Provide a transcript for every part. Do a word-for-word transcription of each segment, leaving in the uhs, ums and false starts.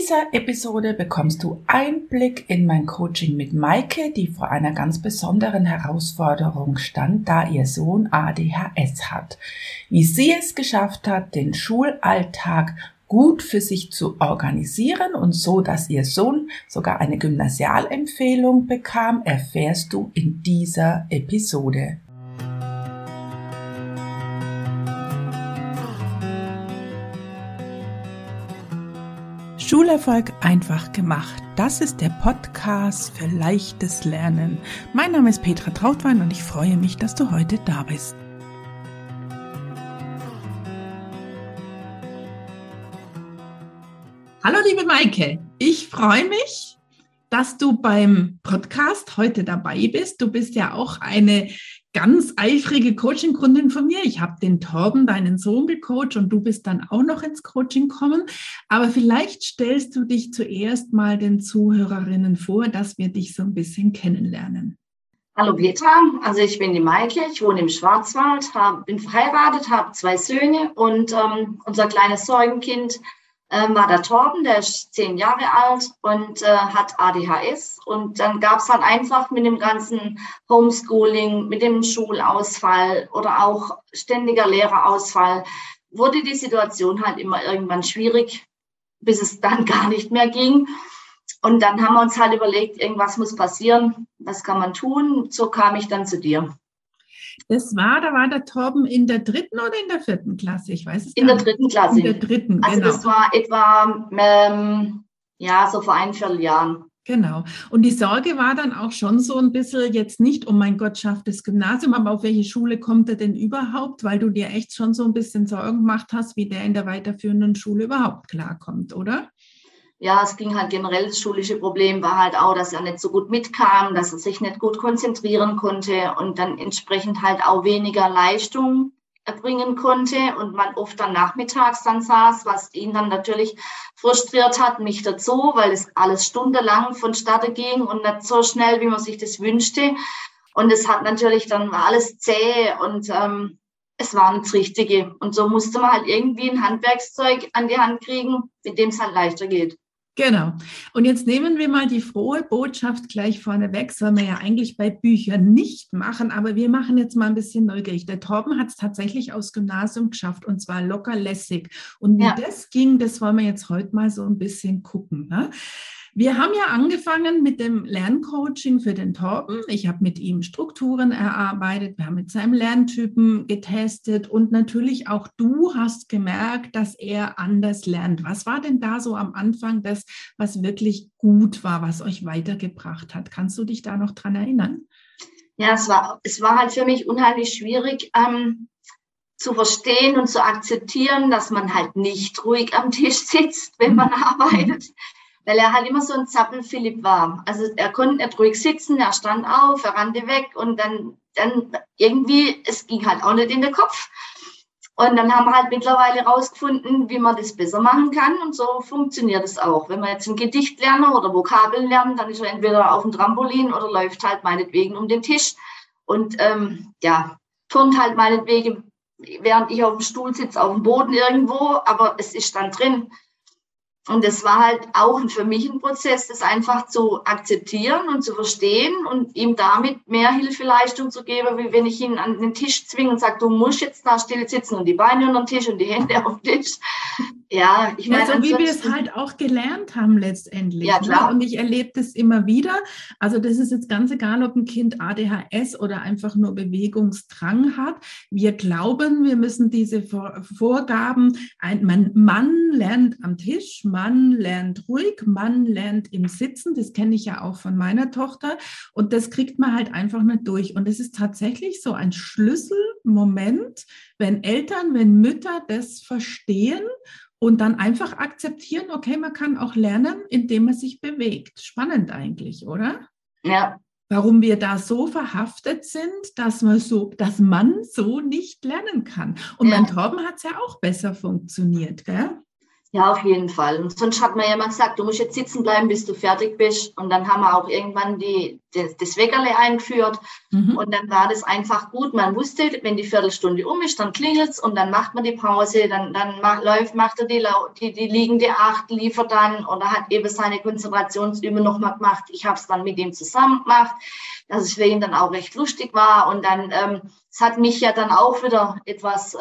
dieser Episode bekommst du Einblick in mein Coaching mit Maike, die vor einer ganz besonderen Herausforderung stand, da ihr Sohn A D H S hat. Wie sie es geschafft hat, den Schulalltag gut für sich zu organisieren und so, dass ihr Sohn sogar eine Gymnasialempfehlung bekam, erfährst du in dieser Episode. Schulerfolg einfach gemacht. Das ist der Podcast für leichtes Lernen. Mein Name ist Petra Trautwein und ich freue mich, dass du heute da bist. Hallo liebe Maike, ich freue mich, dass du beim Podcast heute dabei bist. Du bist ja auch eine ganz eifrige Coaching-Kundin von mir. Ich habe den Torben, deinen Sohn, gecoacht und du bist dann auch noch ins Coaching gekommen. Aber vielleicht stellst du dich zuerst mal den Zuhörerinnen vor, dass wir dich so ein bisschen kennenlernen. Hallo Petra, also ich bin die Maike, ich wohne im Schwarzwald, hab, bin verheiratet, habe zwei Söhne und ähm, unser kleines Sorgenkind äh, war der Torben, der ist zehn Jahre alt und äh, hat A D H S. Und dann gab es halt einfach mit dem ganzen Homeschooling, mit dem Schulausfall oder auch ständiger Lehrerausfall, wurde die Situation halt immer irgendwann schwierig, bis es dann gar nicht mehr ging. Und dann haben wir uns halt überlegt, irgendwas muss passieren, was kann man tun? So kam ich dann zu dir. Das war, da war der Torben in der dritten oder in der vierten Klasse? Ich weiß es in gar der dritten Klasse. In der dritten, also genau. Das war etwa, ähm, ja, so vor ein Vierteljahren. Genau. Und die Sorge war dann auch schon so ein bisschen jetzt nicht, oh mein Gott, schafft das Gymnasium, aber auf welche Schule kommt er denn überhaupt? Weil du dir echt schon so ein bisschen Sorgen gemacht hast, wie der in der weiterführenden Schule überhaupt klarkommt, oder? Ja, es ging halt generell, das schulische Problem war halt auch, dass er nicht so gut mitkam, dass er sich nicht gut konzentrieren konnte und dann entsprechend halt auch weniger Leistung erbringen konnte und man oft dann nachmittags dann saß, was ihn dann natürlich frustriert hat, mich dazu, weil es alles stundenlang vonstatten ging und nicht so schnell, wie man sich das wünschte. Und es hat natürlich dann alles zäh und ähm, es war nicht das Richtige. Und so musste man halt irgendwie ein Handwerkszeug an die Hand kriegen, mit dem es halt leichter geht. Genau. Und jetzt nehmen wir mal die frohe Botschaft gleich vorneweg, soll man ja eigentlich bei Büchern nicht machen, aber wir machen jetzt mal ein bisschen neugierig. Der Torben hat es tatsächlich aufs Gymnasium geschafft und zwar locker lässig. Und wie ja. das ging, das wollen wir jetzt heute mal so ein bisschen gucken, ne? Wir haben ja angefangen mit dem Lerncoaching für den Torben. Ich habe mit ihm Strukturen erarbeitet, wir haben mit seinem Lerntypen getestet und natürlich auch du hast gemerkt, dass er anders lernt. Was war denn da so am Anfang das, was wirklich gut war, was euch weitergebracht hat? Kannst du dich da noch dran erinnern? Ja, es war, es war halt für mich unheimlich schwierig, ähm, zu verstehen und zu akzeptieren, dass man halt nicht ruhig am Tisch sitzt, wenn man arbeitet. Weil er halt immer so ein Zappel-Philipp war. Also er konnte nicht ruhig sitzen, er stand auf, er rannte weg und dann, dann irgendwie, es ging halt auch nicht in den Kopf. Und dann haben wir halt mittlerweile rausgefunden, wie man das besser machen kann und so funktioniert es auch. Wenn wir jetzt ein Gedicht lernen oder Vokabeln lernen, dann ist er entweder auf dem Trampolin oder läuft halt meinetwegen um den Tisch und ähm, ja, turnt halt meinetwegen, während ich auf dem Stuhl sitze, auf dem Boden irgendwo, aber es ist dann drin. Und das war halt auch für mich ein Prozess, das einfach zu akzeptieren und zu verstehen und ihm damit mehr Hilfeleistung zu geben, wie wenn ich ihn an den Tisch zwinge und sage, du musst jetzt da still sitzen und die Beine unter den Tisch und die Hände auf den Tisch. Ja, ich meine, ja, so wie wir es halt auch gelernt haben letztendlich. Ja, klar. Ne? Und ich erlebe das immer wieder. Also das ist jetzt ganz egal, ob ein Kind A D H S oder einfach nur Bewegungsdrang hat. Wir glauben, wir müssen diese Vor- Vorgaben, ein, man, man lernt am Tisch, man lernt ruhig, man lernt im Sitzen. Das kenne ich ja auch von meiner Tochter. Und das kriegt man halt einfach nicht durch. Und es ist tatsächlich so ein Schlüsselmoment, wenn Eltern, wenn Mütter das verstehen und dann einfach akzeptieren, okay, man kann auch lernen, indem man sich bewegt. Spannend eigentlich, oder? Ja. Warum wir da so verhaftet sind, dass man so, dass man so nicht lernen kann. Und ja. Beim Torben hat es ja auch besser funktioniert, gell? Ja, auf jeden Fall. Und sonst hat man ja immer gesagt, du musst jetzt sitzen bleiben, bis du fertig bist. Und dann haben wir auch irgendwann die, das, das Weckerle eingeführt. Mhm. Und dann war das einfach gut. Man wusste, wenn die Viertelstunde um ist, dann klingelt's und dann macht man die Pause, dann, dann macht, läuft, macht er die, die, die liegende Acht, liefert dann oder hat eben seine Konzentrationsübungen nochmal gemacht. Ich habe es dann mit ihm zusammen gemacht, dass es für ihn dann auch recht lustig war. Und dann, ähm, es hat mich ja dann auch wieder etwas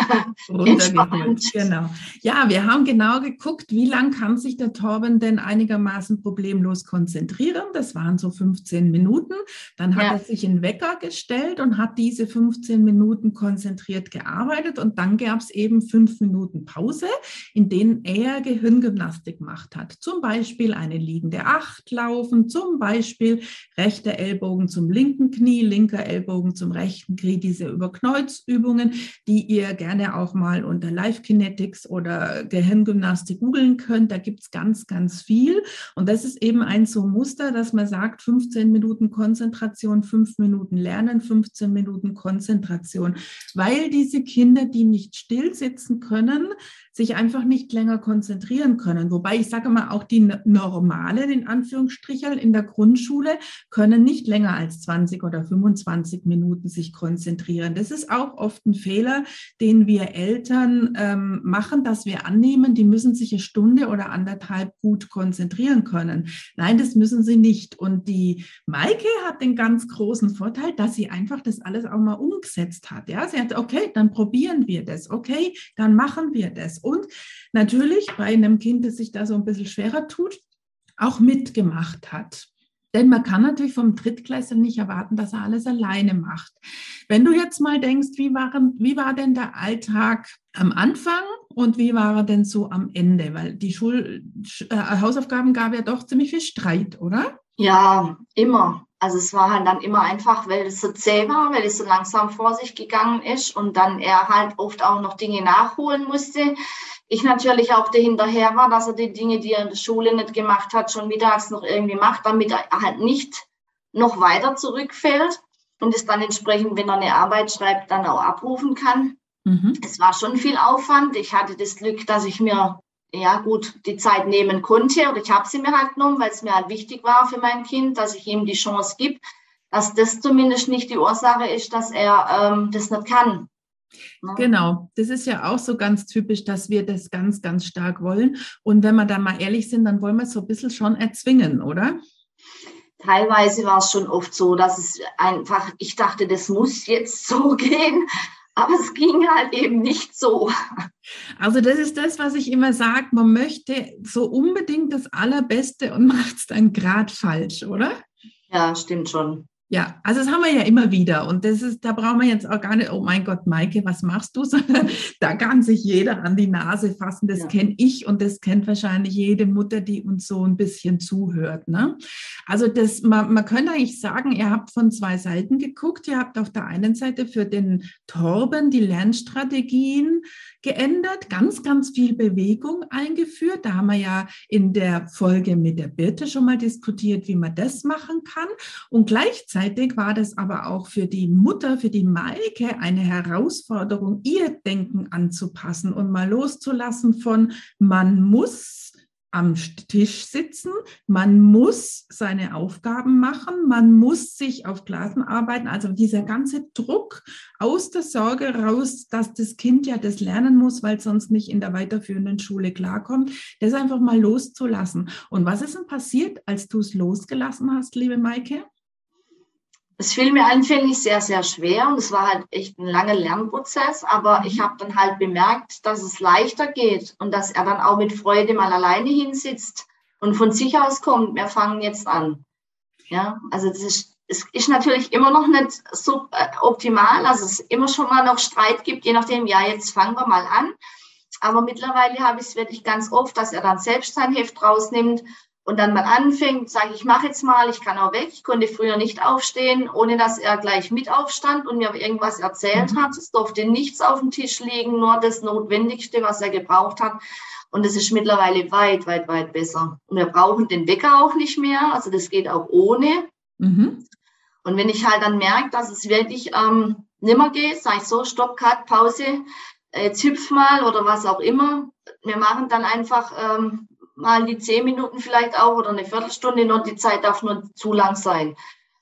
äh, entspannt. Genau. Ja, wir haben genau geguckt, wie lang kann sich der Torben denn einigermaßen problemlos konzentrieren. Das waren so fünfzehn Minuten. Dann hat ja. er sich einen Wecker gestellt und hat diese fünfzehn Minuten konzentriert gearbeitet. Und dann gab es eben fünf Minuten Pause, in denen er Gehirngymnastik gemacht hat. Zum Beispiel eine liegende Acht laufen, zum Beispiel rechter Ellbogen zum linken Knie, linker Ellbogen zum rechten Knie, diese Überkreuzübungen, die ihr gerne auch mal unter Live Kinetics oder Gehirngymnastik googeln könnt. Da gibt es ganz, ganz viel. Und das ist eben ein so Muster, dass man sagt, fünfzehn Minuten Konzentration, fünf Minuten Lernen, fünfzehn Minuten Konzentration. Weil diese Kinder, die nicht still sitzen können, sich einfach nicht länger konzentrieren können. Wobei ich sage mal, auch die Normalen, in Anführungsstrichen, in der Grundschule können nicht länger als zwanzig oder fünfundzwanzig Minuten sich konzentrieren. Das ist auch oft ein Fehler, den wir Eltern ähm, machen, dass wir annehmen, die müssen sich eine Stunde oder anderthalb gut konzentrieren können. Nein, das müssen sie nicht. Und die Maike hat den ganz großen Vorteil, dass sie einfach das alles auch mal umgesetzt hat. Ja, sie hat, okay, dann probieren wir das. Okay, dann machen wir das. Und natürlich bei einem Kind, das sich da so ein bisschen schwerer tut, auch mitgemacht hat. Denn man kann natürlich vom Drittklässler nicht erwarten, dass er alles alleine macht. Wenn du jetzt mal denkst, wie, waren, wie war denn der Alltag am Anfang und wie war er denn so am Ende? Weil die Schul äh, Hausaufgaben gab ja doch ziemlich viel Streit, oder? Ja, immer. Also es war halt dann immer einfach, weil es so zäh war, weil es so langsam vor sich gegangen ist und dann er halt oft auch noch Dinge nachholen musste. Ich natürlich auch dahinterher war, dass er die Dinge, die er in der Schule nicht gemacht hat, schon mittags noch irgendwie macht, damit er halt nicht noch weiter zurückfällt und es dann entsprechend, wenn er eine Arbeit schreibt, dann auch abrufen kann. Mhm. Es war schon viel Aufwand. Ich hatte das Glück, dass ich mir ja gut die Zeit nehmen konnte oder ich habe sie mir halt genommen, weil es mir halt wichtig war für mein Kind, dass ich ihm die Chance gebe, dass das zumindest nicht die Ursache ist, dass er ähm, das nicht kann. Genau, das ist ja auch so ganz typisch, dass wir das ganz, ganz stark wollen. Und wenn wir da mal ehrlich sind, dann wollen wir es so ein bisschen schon erzwingen, oder? Teilweise war es schon oft so, dass es einfach, ich dachte, das muss jetzt so gehen, aber es ging halt eben nicht so. Also das ist das, was ich immer sage, man möchte so unbedingt das Allerbeste und macht es dann gerade falsch, oder? Ja, stimmt schon. Ja, also das haben wir ja immer wieder und das ist, da brauchen wir jetzt auch gar nicht, oh mein Gott, Maike, was machst du, sondern da kann sich jeder an die Nase fassen, das ja. kenne ich und das kennt wahrscheinlich jede Mutter, die uns so ein bisschen zuhört. Ne? Also das, man, man könnte eigentlich sagen, ihr habt von zwei Seiten geguckt, ihr habt auf der einen Seite für den Torben die Lernstrategien geändert, ganz, ganz viel Bewegung eingeführt, da haben wir ja in der Folge mit der Birte schon mal diskutiert, wie man das machen kann und gleichzeitig Gleichzeitig war das aber auch für die Mutter, für die Maike eine Herausforderung, ihr Denken anzupassen und mal loszulassen von, man muss am Tisch sitzen, man muss seine Aufgaben machen, man muss sich auf Klassen arbeiten. Also dieser ganze Druck aus der Sorge raus, dass das Kind ja das lernen muss, weil es sonst nicht in der weiterführenden Schule klarkommt, das einfach mal loszulassen. Und was ist denn passiert, als du es losgelassen hast, liebe Maike? Es fiel mir anfänglich sehr, sehr schwer und es war halt echt ein langer Lernprozess, aber ich habe dann halt bemerkt, dass es leichter geht und dass er dann auch mit Freude mal alleine hinsitzt und von sich aus kommt, wir fangen jetzt an. Ja, also das ist, es ist natürlich immer noch nicht so optimal, also es immer schon mal noch Streit gibt, je nachdem, ja, jetzt fangen wir mal an. Aber mittlerweile habe ich es wirklich ganz oft, dass er dann selbst sein Heft rausnimmt und dann mal anfängt, sage ich, mache jetzt mal, ich kann auch weg. Ich konnte früher nicht aufstehen, ohne dass er gleich mit aufstand und mir irgendwas erzählt hat. Es durfte nichts auf dem Tisch liegen, nur das Notwendigste, was er gebraucht hat. Und es ist mittlerweile weit, weit, weit besser. Und wir brauchen den Wecker auch nicht mehr, also das geht auch ohne. Mhm. Und wenn ich halt dann merke, dass es wirklich ähm, nimmer geht, sage ich so, Stopp, Cut, Pause, jetzt hüpf mal oder was auch immer. Wir machen dann einfach ähm, mal die zehn Minuten vielleicht auch oder eine Viertelstunde, nur die Zeit darf nur zu lang sein.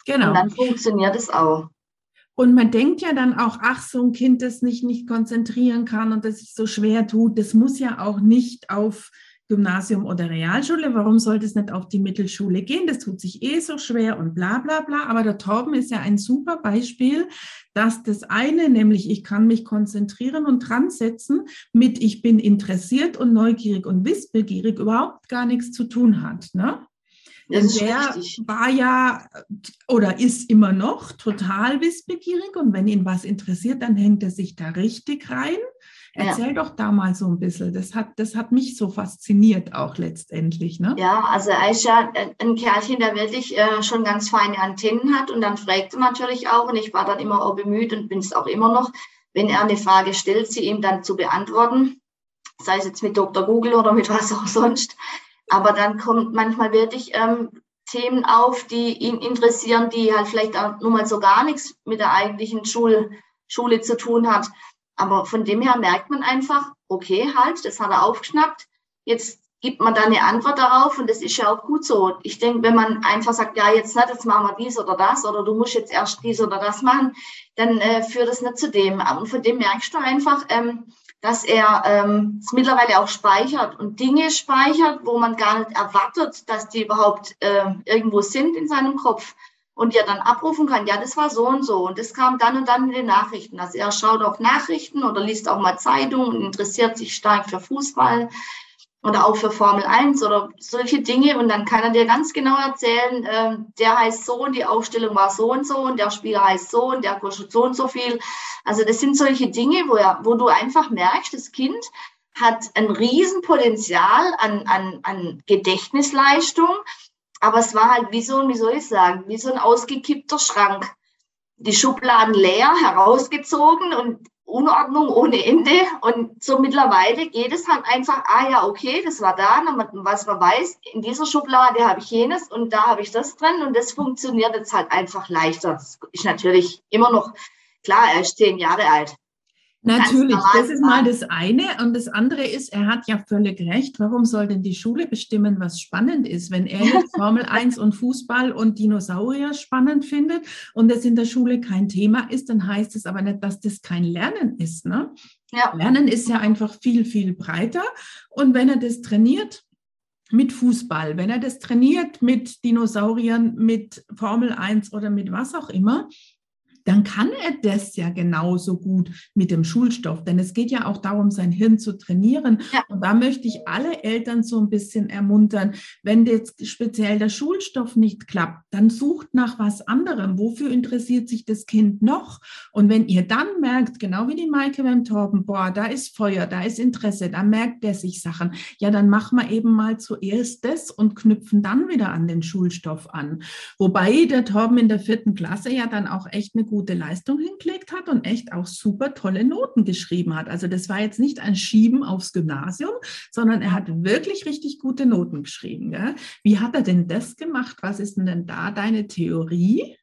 Genau. Und dann funktioniert es auch. Und man denkt ja dann auch, ach, so ein Kind, das sich nicht konzentrieren kann und das sich so schwer tut, das muss ja auch nicht auf Gymnasium oder Realschule. Warum sollte es nicht auf die Mittelschule gehen? Das tut sich eh so schwer und bla bla bla. Aber der Torben ist ja ein super Beispiel, dass das eine, nämlich ich kann mich konzentrieren und dran setzen, mit ich bin interessiert und neugierig und wissbegierig überhaupt gar nichts zu tun hat, ne? Denn der war ja oder ist immer noch total wissbegierig und wenn ihn was interessiert, dann hängt er sich da richtig rein. Erzähl ja. doch da mal so ein bisschen. Das hat, das hat mich so fasziniert auch letztendlich, ne? Ja, also er ist ja ein Kerlchen, der wirklich äh, schon ganz feine Antennen hat und dann fragt er natürlich auch und ich war dann immer auch bemüht und bin es auch immer noch, wenn er eine Frage stellt, sie ihm dann zu beantworten, sei es jetzt mit Doktor Google oder mit was auch sonst. Aber dann kommt manchmal wirklich ähm, Themen auf, die ihn interessieren, die halt vielleicht auch nur mal so gar nichts mit der eigentlichen Schul Schule zu tun hat. Aber von dem her merkt man einfach, okay, halt, das hat er aufgeschnappt. Jetzt gibt man da eine Antwort darauf und das ist ja auch gut so. Ich denke, wenn man einfach sagt, ja, jetzt nicht, jetzt machen wir dies oder das oder du musst jetzt erst dies oder das machen, dann äh, führt das nicht zu dem. Und von dem merkst du einfach, ähm, dass er ähm, es mittlerweile auch speichert und Dinge speichert, wo man gar nicht erwartet, dass die überhaupt äh, irgendwo sind in seinem Kopf und ja dann abrufen kann, ja, das war so und so und das kam dann und dann in den Nachrichten. Also er schaut auch Nachrichten oder liest auch mal Zeitungen und interessiert sich stark für Fußball oder auch für Formel eins oder solche Dinge und dann kann er dir ganz genau erzählen, äh, der heißt so und die Aufstellung war so und so und der Spieler heißt so und der kostet so und so viel. Also das sind solche Dinge, wo, er, wo du einfach merkst, das Kind hat ein Riesenpotenzial an, an, an Gedächtnisleistung, aber es war halt wie so ein, wie soll ich sagen, wie so ein ausgekippter Schrank. Die Schubladen leer, herausgezogen und Unordnung ohne Ende. Und so mittlerweile geht es halt einfach, ah ja, okay, das war da, was man weiß, in dieser Schublade habe ich jenes und da habe ich das drin und das funktioniert jetzt halt einfach leichter. Das ist natürlich immer noch, klar, er ist zehn Jahre alt. Natürlich, das ist mal das eine. Und das andere ist, er hat ja völlig recht. Warum soll denn die Schule bestimmen, was spannend ist? Wenn er jetzt Formel eins und Fußball und Dinosaurier spannend findet und das in der Schule kein Thema ist, dann heißt es aber nicht, dass das kein Lernen ist, ne? Ja. Lernen ist ja einfach viel, viel breiter. Und wenn er das trainiert mit Fußball, wenn er das trainiert mit Dinosauriern, mit Formel eins oder mit was auch immer, dann kann er das ja genauso gut mit dem Schulstoff, denn es geht ja auch darum, sein Hirn zu trainieren. Ja. Und da möchte ich alle Eltern so ein bisschen ermuntern, wenn jetzt speziell der Schulstoff nicht klappt, dann sucht nach was anderem. Wofür interessiert sich das Kind noch? Und wenn ihr dann merkt, genau wie die Maike beim Torben, boah, da ist Feuer, da ist Interesse, da merkt der sich Sachen, ja, dann machen wir eben mal zuerst das und knüpfen dann wieder an den Schulstoff an. Wobei der Torben in der vierten Klasse ja dann auch echt eine gute Leistung hingelegt hat und echt auch super tolle Noten geschrieben hat. Also das war jetzt nicht ein Schieben aufs Gymnasium, sondern er hat wirklich richtig gute Noten geschrieben. Gell? Wie hat er denn das gemacht? Was ist denn da deine Theorie?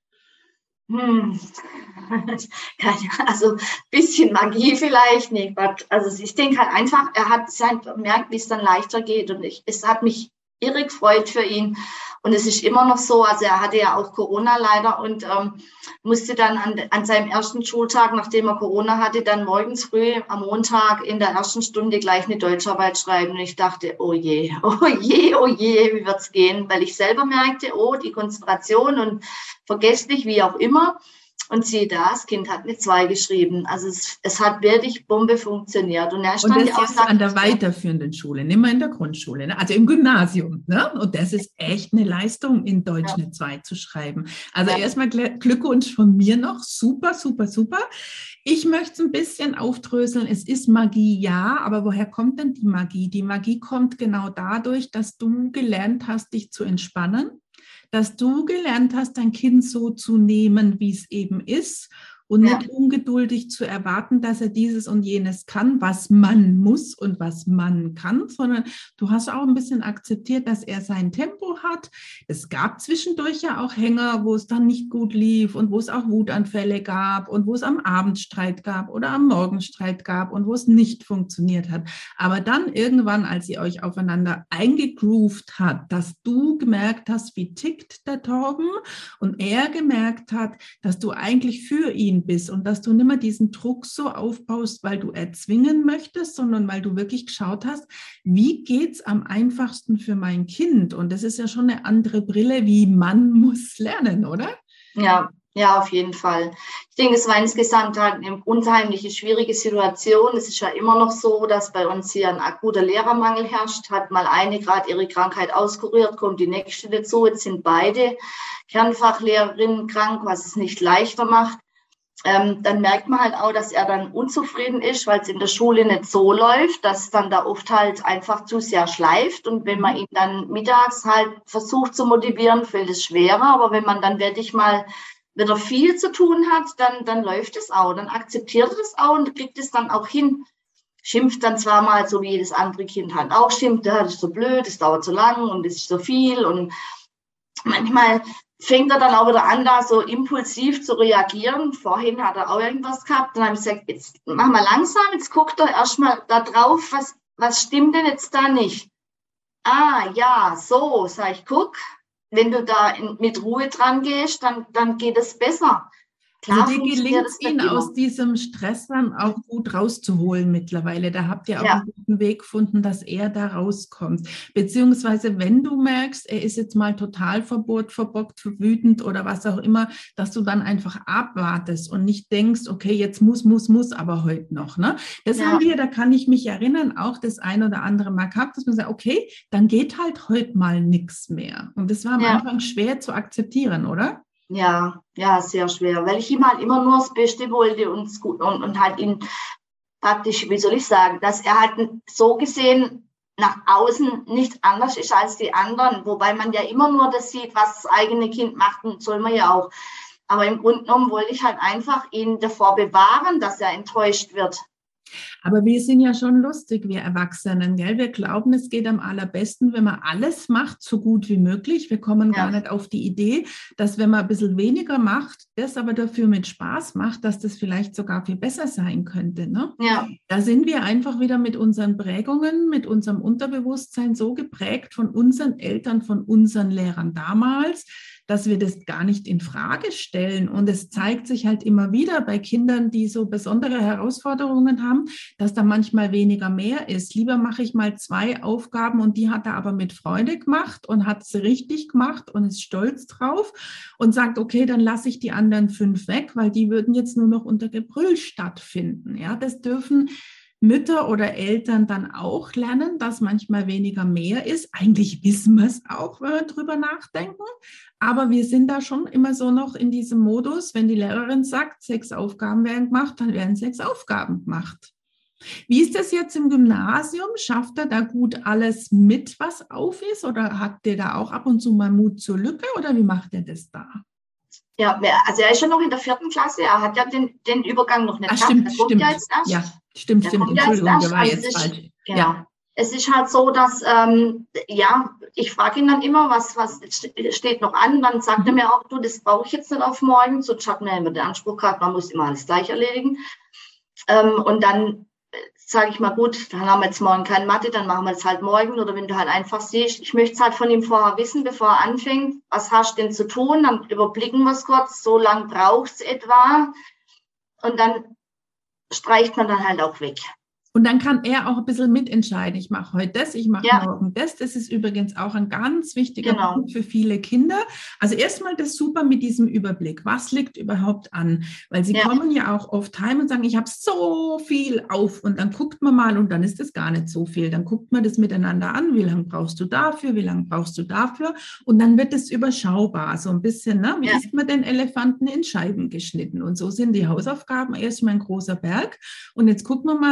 Hm. Also ein bisschen Magie vielleicht nicht. Also ich denke halt einfach, er hat sein, merkt, wie es dann leichter geht und ich, es hat mich irre gefreut für ihn. Und es ist immer noch so, also er hatte ja auch Corona leider und ähm, musste dann an, an seinem ersten Schultag, nachdem er Corona hatte, dann morgens früh am Montag in der ersten Stunde gleich eine Deutscharbeit schreiben. Und ich dachte, oh je, oh je, oh je, wie wird's gehen? Weil ich selber merkte, oh, die Konzentration und vergesslich, wie auch immer. Und siehe da, das Kind hat eine zwei geschrieben. Also es, es hat wirklich Bombe funktioniert. Und er stand und das auch jetzt an der weiterführenden Schule, nicht mehr in der Grundschule, ne? Also im Gymnasium. Ne? Und das ist echt eine Leistung, in Deutsch ja. eine zwei zu schreiben. Also ja. erstmal Glückwunsch von mir noch. Super, super, super. Ich möchte es ein bisschen aufdröseln. Es ist Magie, ja, aber woher kommt denn die Magie? Die Magie kommt genau dadurch, dass du gelernt hast, dich zu entspannen, dass du gelernt hast, dein Kind so zu nehmen, wie es eben ist und Ja. nicht ungeduldig zu erwarten, dass er dieses und jenes kann, was man muss und was man kann, sondern du hast auch ein bisschen akzeptiert, dass er sein Tempo hat. Es gab zwischendurch ja auch Hänger, wo es dann nicht gut lief und wo es auch Wutanfälle gab und wo es am Abend Streit gab oder am Morgen Streit gab und wo es nicht funktioniert hat. Aber dann irgendwann, als ihr euch aufeinander eingegroovt hat, dass du gemerkt hast, wie tickt der Torben und er gemerkt hat, dass du eigentlich für ihn bist und dass du nicht mehr diesen Druck so aufbaust, weil du erzwingen möchtest, sondern weil du wirklich geschaut hast, wie geht's am einfachsten für mein Kind? Und das ist ja schon eine andere Brille, wie man muss lernen, oder? Ja, ja, auf jeden Fall. Ich denke, es war insgesamt halt eine unheimliche, schwierige Situation. Es ist ja immer noch so, dass bei uns hier ein akuter Lehrermangel herrscht. Hat mal eine gerade ihre Krankheit auskuriert, kommt die nächste dazu. Jetzt sind beide Kernfachlehrerinnen krank, was es nicht leichter macht. Ähm, dann merkt man halt auch, dass er dann unzufrieden ist, weil es in der Schule nicht so läuft, dass es dann da oft halt einfach zu sehr schleift. Und wenn man ihn dann mittags halt versucht zu motivieren, fällt es schwerer. Aber wenn man dann wirklich mal wieder viel zu tun hat, dann, dann läuft es auch. Dann akzeptiert er das auch und kriegt es dann auch hin. Schimpft dann zwar mal, so wie jedes andere Kind halt auch schimpft, ja, das ist so blöd, das dauert so lang und das ist so viel. Und manchmal fängt er dann auch wieder an, da so impulsiv zu reagieren. Vorhin hat er auch irgendwas gehabt. Dann habe ich gesagt, jetzt mach mal langsam, jetzt guckt er erstmal da drauf, was, was stimmt denn jetzt da nicht? Ah, ja, so, sag ich, guck, wenn du da in, mit Ruhe dran gehst, dann, dann geht es besser. Klar, also dir gelingt es, ihn aus diesem Stress dann auch gut rauszuholen mittlerweile. Da habt ihr auch ja. einen guten Weg gefunden, dass er da rauskommt. Beziehungsweise, wenn du merkst, er ist jetzt mal total verbohrt, verbockt, wütend oder was auch immer, dass du dann einfach abwartest und nicht denkst, okay, jetzt muss, muss, muss, aber heute noch. Ne? Das ja. haben wir, da kann ich mich erinnern, auch das ein oder andere Mal gehabt, dass man sagt, okay, dann geht halt heute mal nichts mehr. Und das war am ja. Anfang schwer zu akzeptieren, oder? Ja, ja, sehr schwer, weil ich ihm halt immer nur das Beste wollte und, und, und halt ihn praktisch, wie soll ich sagen, dass er halt so gesehen nach außen nicht anders ist als die anderen, wobei man ja immer nur das sieht, was das eigene Kind macht und soll man ja auch. Aber im Grunde genommen wollte ich halt einfach ihn davor bewahren, dass er enttäuscht wird. Aber wir sind ja schon lustig, wir Erwachsenen, gell? Wir glauben, es geht am allerbesten, wenn man alles macht, so gut wie möglich. Wir kommen ja. gar nicht auf die Idee, dass wenn man ein bisschen weniger macht, das aber dafür mit Spaß macht, dass das vielleicht sogar viel besser sein könnte. Ne? Ja. Da sind wir einfach wieder mit unseren Prägungen, mit unserem Unterbewusstsein so geprägt von unseren Eltern, von unseren Lehrern damals, dass wir das gar nicht in Frage stellen. Und es zeigt sich halt immer wieder bei Kindern, die so besondere Herausforderungen haben, dass da manchmal weniger mehr ist. Lieber mache ich mal zwei Aufgaben und die hat er aber mit Freude gemacht und hat sie richtig gemacht und ist stolz drauf und sagt, okay, dann lasse ich die anderen fünf weg, weil die würden jetzt nur noch unter Gebrüll stattfinden. Ja, das dürfen Mütter oder Eltern dann auch lernen, dass manchmal weniger mehr ist. Eigentlich wissen wir es auch, wenn wir drüber nachdenken. Aber wir sind da schon immer so noch in diesem Modus, wenn die Lehrerin sagt, sechs Aufgaben werden gemacht, dann werden sechs Aufgaben gemacht. Wie ist das jetzt im Gymnasium? Schafft er da gut alles mit, was auf ist? Oder hat der da auch ab und zu mal Mut zur Lücke? Oder wie macht er das da? Ja, also er ist schon noch in der vierten Klasse. Er hat ja den, den Übergang noch nicht gehabt. Stimmt, stimmt. Ja, jetzt erst. Ja, stimmt, der stimmt. Entschuldigung, der war also jetzt ist, falsch. Genau. Ja. Es ist halt so, dass, ähm, ja, ich frage ihn dann immer, was, was steht noch an. Dann sagt mhm. er mir auch, du, das brauche ich jetzt nicht auf morgen. Sonst hat man immer den Anspruch gehabt, man muss immer alles gleich erledigen. Ähm, und dann sage ich mal, gut, dann haben wir jetzt morgen keine Mathe, dann machen wir es halt morgen. Oder wenn du halt einfach siehst, ich möchte es halt von ihm vorher wissen, bevor er anfängt, was hast du denn zu tun? Dann überblicken wir es kurz, so lang braucht es etwa. Und dann streicht man dann halt auch weg. Und dann kann er auch ein bisschen mitentscheiden. Ich mache heute das, ich mache ja. morgen das. Das ist übrigens auch ein ganz wichtiger genau. Punkt für viele Kinder. Also erstmal das super mit diesem Überblick. Was liegt überhaupt an? Weil sie ja. kommen ja auch oft heim und sagen, ich habe so viel auf. Und dann guckt man mal und dann ist das gar nicht so viel. Dann guckt man das miteinander an. Wie lange brauchst du dafür? Wie lange brauchst du dafür? Und dann wird es überschaubar. So ein bisschen, ne? Wie ja. isst man den Elefanten in Scheiben geschnitten? Und so sind die Hausaufgaben erstmal ein großer Berg. Und jetzt gucken wir mal, welche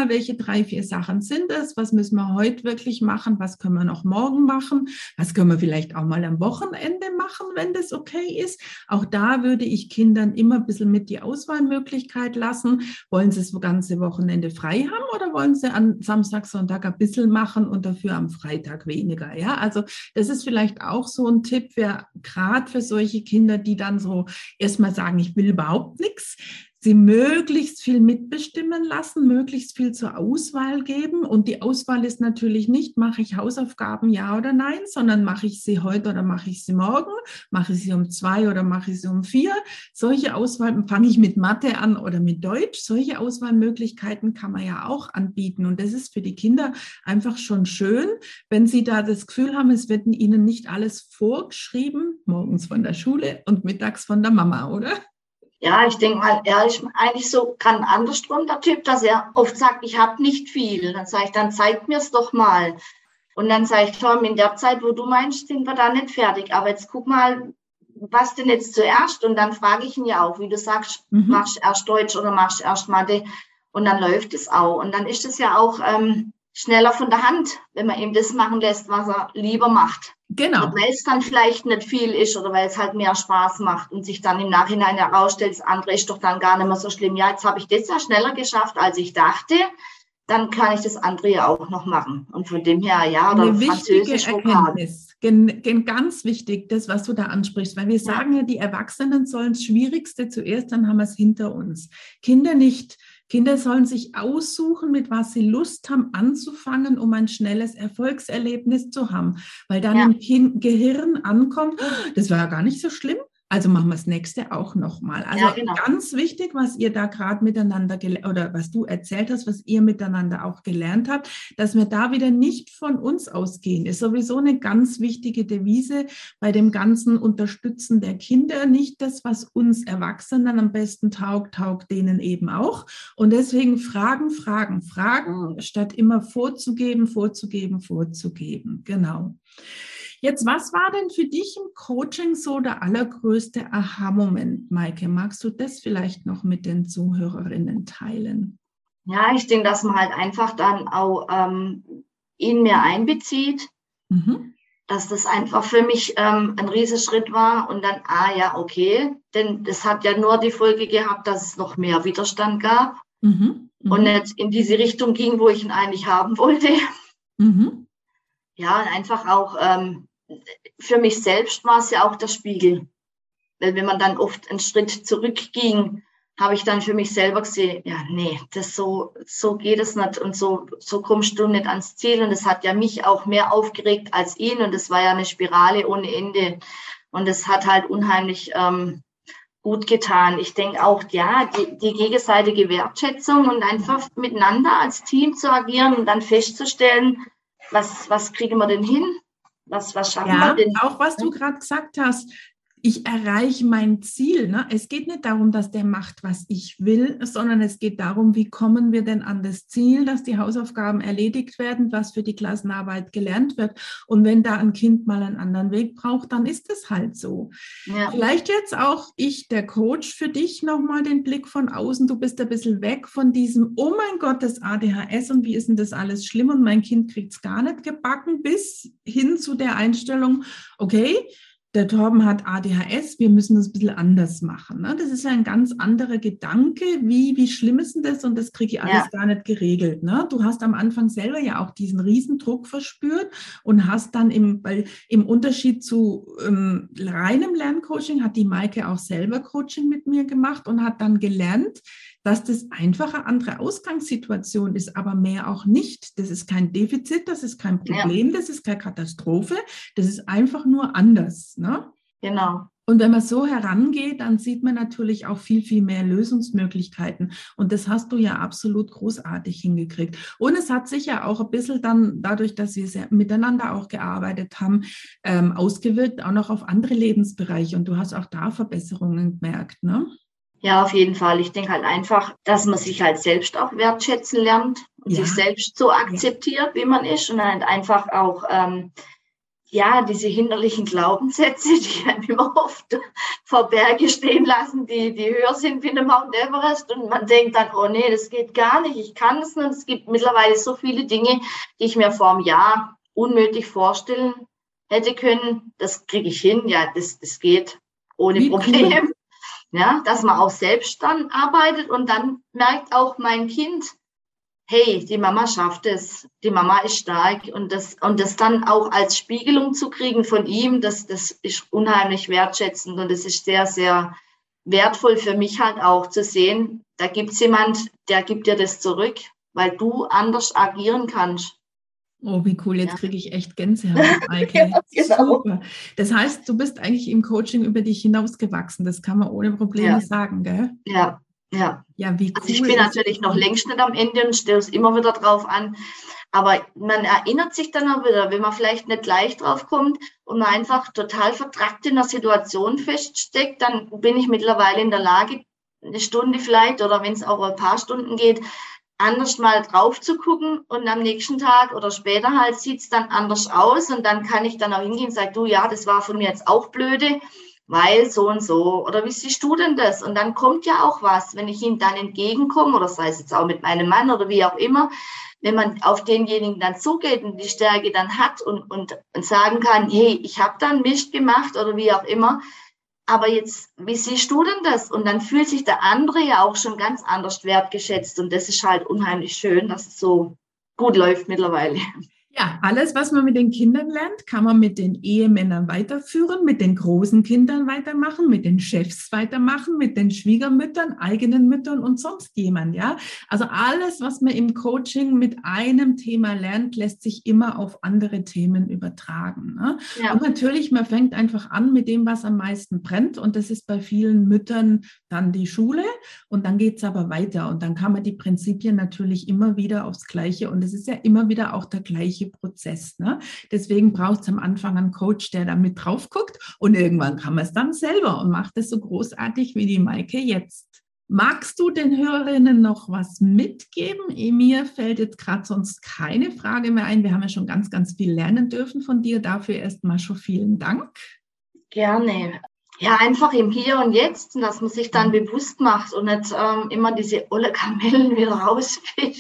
drei, vier Sachen sind es? Was müssen wir heute wirklich machen? Was können wir noch morgen machen? Was können wir vielleicht auch mal am Wochenende machen, wenn das okay ist? Auch da würde ich Kindern immer ein bisschen mit die Auswahlmöglichkeit lassen. Wollen sie das ganze Wochenende frei haben oder wollen sie an Samstag, Sonntag ein bisschen machen und dafür am Freitag weniger? Ja, also das ist vielleicht auch so ein Tipp, wer gerade für solche Kinder, die dann so erstmal sagen, ich will überhaupt nichts, sie möglichst viel mitbestimmen lassen, möglichst viel zur Auswahl geben. Und die Auswahl ist natürlich nicht, mache ich Hausaufgaben, ja oder nein, sondern mache ich sie heute oder mache ich sie morgen, mache ich sie um zwei oder mache ich sie um vier. Solche Auswahl fange ich mit Mathe an oder mit Deutsch. Solche Auswahlmöglichkeiten kann man ja auch anbieten. Und das ist für die Kinder einfach schon schön, wenn sie da das Gefühl haben, es wird ihnen nicht alles vorgeschrieben, morgens von der Schule und mittags von der Mama, oder? Ja, ich denke mal, er ist eigentlich so, kann andersrum der Typ, dass er oft sagt, ich habe nicht viel. Dann sage ich, dann zeig mir es doch mal. Und dann sage ich, Tom, in der Zeit, wo du meinst, sind wir da nicht fertig. Aber jetzt guck mal, was denn jetzt zuerst? Und dann frage ich ihn ja auch, wie du sagst, mhm. machst du erst Deutsch oder machst du erst Mathe? Und dann läuft es auch. Und dann ist es ja auch ähm, schneller von der Hand, wenn man ihm das machen lässt, was er lieber macht. Genau. Und weil es dann vielleicht nicht viel ist oder weil es halt mehr Spaß macht und sich dann im Nachhinein herausstellt, das andere ist doch dann gar nicht mehr so schlimm. Ja, jetzt habe ich das ja schneller geschafft, als ich dachte. Dann kann ich das andere ja auch noch machen. Und von dem her, ja, oder eine wichtige Erkenntnis. Gen, gen, ganz wichtig, das, was du da ansprichst. Weil wir sagen ja, ja die Erwachsenen sollen das Schwierigste zuerst, dann haben wir es hinter uns. Kinder nicht. Kinder sollen sich aussuchen, mit was sie Lust haben, anzufangen, um ein schnelles Erfolgserlebnis zu haben. Weil dann ja. im kind, Gehirn ankommt, das war ja gar nicht so schlimm. Also machen wir das nächste auch nochmal. Also ja, genau. Ganz wichtig, was ihr da gerade miteinander oder was du erzählt hast, was ihr miteinander auch gelernt habt, dass wir da wieder nicht von uns ausgehen, ist sowieso eine ganz wichtige Devise bei dem ganzen Unterstützen der Kinder. Nicht das, was uns Erwachsenen am besten taugt, taugt denen eben auch. Und deswegen Fragen, Fragen, Fragen, statt immer vorzugeben, vorzugeben, vorzugeben. Genau. Jetzt, was war denn für dich im Coaching so der allergrößte Aha-Moment, Maike? Magst du das vielleicht noch mit den Zuhörerinnen teilen? Ja, ich denke, dass man halt einfach dann auch ähm, ihn mehr einbezieht, mhm. dass das einfach für mich ähm, ein Riesenschritt war und dann, ah ja, okay, denn das hat ja nur die Folge gehabt, dass es noch mehr Widerstand gab mhm. Mhm. und jetzt in diese Richtung ging, wo ich ihn eigentlich haben wollte. Mhm. Ja, einfach auch ähm, für mich selbst war es ja auch der Spiegel. Weil wenn man dann oft einen Schritt zurückging, habe ich dann für mich selber gesehen, ja, nee, das so, so geht es nicht und so, so kommst du nicht ans Ziel. Und das hat ja mich auch mehr aufgeregt als ihn und das war ja eine Spirale ohne Ende. Und das hat halt unheimlich ähm, gut getan. Ich denke auch, ja, die, die gegenseitige Wertschätzung und einfach miteinander als Team zu agieren und dann festzustellen, Was, was kriegen wir denn hin? Was, was schaffen ja, wir denn? Auch was du gerade gesagt hast, ich erreiche mein Ziel. Ne? Es geht nicht darum, dass der macht, was ich will, sondern es geht darum, wie kommen wir denn an das Ziel, dass die Hausaufgaben erledigt werden, was für die Klassenarbeit gelernt wird. Und wenn da ein Kind mal einen anderen Weg braucht, dann ist es halt so. Ja. Vielleicht jetzt auch ich, der Coach, für dich nochmal den Blick von außen. Du bist ein bisschen weg von diesem, oh mein Gott, das A D H S und wie ist denn das alles schlimm und mein Kind kriegt es gar nicht gebacken, bis hin zu der Einstellung, okay, der Torben hat A D H S, wir müssen das ein bisschen anders machen. Ne? Das ist ja ein ganz anderer Gedanke, wie, wie schlimm ist denn das und das kriege ich alles ja. gar nicht geregelt. Ne? Du hast am Anfang selber ja auch diesen Riesendruck verspürt und hast dann im, weil im Unterschied zu ähm, reinem Lerncoaching hat die Maike auch selber Coaching mit mir gemacht und hat dann gelernt, dass das einfach eine andere Ausgangssituation ist, aber mehr auch nicht. Das ist kein Defizit, das ist kein Problem, ja. das ist keine Katastrophe, das ist einfach nur anders. Ne? Genau. Und wenn man so herangeht, dann sieht man natürlich auch viel, viel mehr Lösungsmöglichkeiten. Und das hast du ja absolut großartig hingekriegt. Und es hat sich ja auch ein bisschen dann, dadurch, dass wir sehr miteinander auch gearbeitet haben, ähm, ausgewirkt, auch noch auf andere Lebensbereiche. Und du hast auch da Verbesserungen gemerkt, ne? Ja, auf jeden Fall. Ich denke halt einfach, dass man sich halt selbst auch wertschätzen lernt und ja. sich selbst so akzeptiert, ja. wie man ist und halt einfach auch ähm, ja, diese hinderlichen Glaubenssätze, die einem immer oft vor Berge stehen lassen, die, die höher sind wie der Mount Everest. Und man denkt dann, oh nee, das geht gar nicht, ich kann es nicht. Es gibt mittlerweile so viele Dinge, die ich mir vor einem Jahr unmöglich vorstellen hätte können. Das kriege ich hin, ja, das, das geht ohne wie Problem. Cool. Ja, dass man auch selbst dann arbeitet und dann merkt auch mein Kind, hey, die Mama schafft es, die Mama ist stark und das, und das dann auch als Spiegelung zu kriegen von ihm, das, das ist unheimlich wertschätzend und das ist sehr, sehr wertvoll für mich halt auch zu sehen, da gibt es jemand, der gibt dir das zurück, weil du anders agieren kannst. Oh, wie cool, jetzt ja. kriege ich echt Gänsehaut, Maike. Ja, genau. Super. Das heißt, du bist eigentlich im Coaching über dich hinausgewachsen, das kann man ohne Probleme ja. sagen, gell? Ja. Ja, ja wie cool also ich bin natürlich noch längst nicht am Ende und stelle es immer wieder drauf an. Aber man erinnert sich dann auch wieder, wenn man vielleicht nicht gleich drauf kommt und man einfach total vertrackt in einer Situation feststeckt, dann bin ich mittlerweile in der Lage, eine Stunde vielleicht oder wenn es auch ein paar Stunden geht, anders mal drauf zu gucken und am nächsten Tag oder später halt sieht es dann anders aus und dann kann ich dann auch hingehen und sagen, du, ja, das war von mir jetzt auch blöde, weil so und so, oder wie siehst du denn das? Und dann kommt ja auch was, wenn ich ihm dann entgegenkomme, oder sei es jetzt auch mit meinem Mann oder wie auch immer, wenn man auf denjenigen dann zugeht und die Stärke dann hat und, und, und sagen kann, hey, ich habe da einen Mist gemacht oder wie auch immer, aber jetzt, wie siehst du denn das? Und dann fühlt sich der andere ja auch schon ganz anders wertgeschätzt und das ist halt unheimlich schön, dass es so gut läuft mittlerweile. Ja, alles, was man mit den Kindern lernt, kann man mit den Ehemännern weiterführen, mit den großen Kindern weitermachen, mit den Chefs weitermachen, mit den Schwiegermüttern, eigenen Müttern und sonst jemand, ja. Also alles, was man im Coaching mit einem Thema lernt, lässt sich immer auf andere Themen übertragen. Ne? Ja. Und natürlich, man fängt einfach an mit dem, was am meisten brennt und das ist bei vielen Müttern dann die Schule und dann geht es aber weiter und dann kann man die Prinzipien natürlich immer wieder aufs Gleiche und es ist ja immer wieder auch der gleiche Prozess. Ne? Deswegen braucht es am Anfang einen Coach, der da mit drauf guckt und irgendwann kann man es dann selber und macht es so großartig wie die Maike jetzt. Magst du den Hörerinnen noch was mitgeben? Mir fällt jetzt gerade sonst keine Frage mehr ein. Wir haben ja schon ganz, ganz viel lernen dürfen von dir. Dafür erstmal schon vielen Dank. Gerne. Ja, einfach im Hier und Jetzt, dass man sich dann bewusst macht und nicht ähm, immer diese olle Kamellen wieder rausfischt.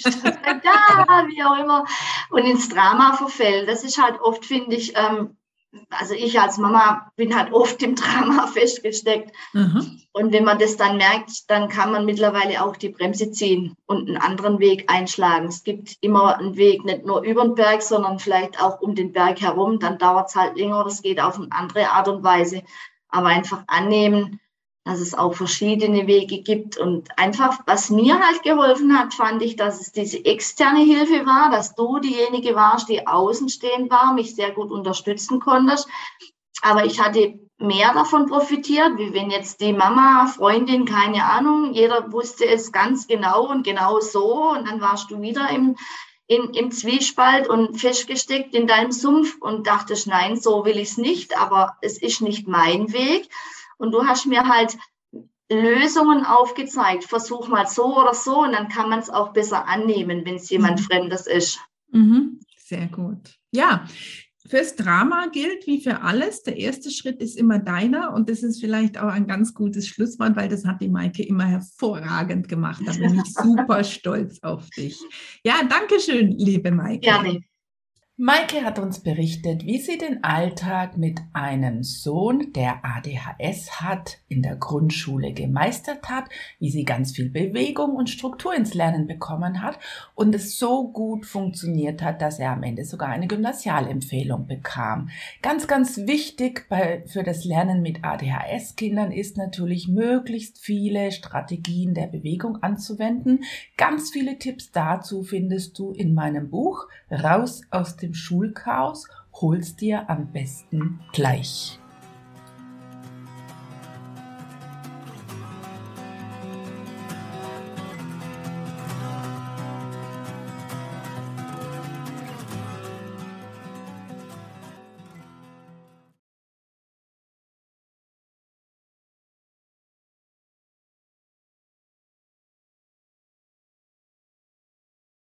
Ja, wie auch immer. Und ins Drama verfällt. Das ist halt oft, finde ich, ähm, also ich als Mama bin halt oft im Drama festgesteckt. Mhm. Und wenn man das dann merkt, dann kann man mittlerweile auch die Bremse ziehen und einen anderen Weg einschlagen. Es gibt immer einen Weg, nicht nur über den Berg, sondern vielleicht auch um den Berg herum. Dann dauert es halt länger, das geht auf eine andere Art und Weise. Aber einfach annehmen, dass es auch verschiedene Wege gibt. Und einfach, was mir halt geholfen hat, fand ich, dass es diese externe Hilfe war, dass du diejenige warst, die außenstehend war, mich sehr gut unterstützen konntest. Aber ich hatte mehr davon profitiert, wie wenn jetzt die Mama, Freundin, keine Ahnung, jeder wusste es ganz genau und genau so. Und dann warst du wieder im In, im Zwiespalt und festgesteckt in deinem Sumpf und dachtest, nein, so will ich es nicht, aber es ist nicht mein Weg. Und du hast mir halt Lösungen aufgezeigt. Versuch mal so oder so und dann kann man es auch besser annehmen, wenn es jemand mhm. Fremdes ist. Mhm. Sehr gut. Ja, fürs Drama gilt wie für alles, der erste Schritt ist immer deiner und das ist vielleicht auch ein ganz gutes Schlusswort, weil das hat die Maike immer hervorragend gemacht. Da bin ich super stolz auf dich. Ja, danke schön, liebe Maike. Gerne. Maike hat uns berichtet, wie sie den Alltag mit einem Sohn, der A D H S hat, in der Grundschule gemeistert hat, wie sie ganz viel Bewegung und Struktur ins Lernen bekommen hat und es so gut funktioniert hat, dass er am Ende sogar eine Gymnasialempfehlung bekam. Ganz, ganz wichtig bei, für das Lernen mit A D H S-Kindern ist natürlich, möglichst viele Strategien der Bewegung anzuwenden. Ganz viele Tipps dazu findest du in meinem Buch Raus aus dem Schulchaos, hol's dir am besten gleich.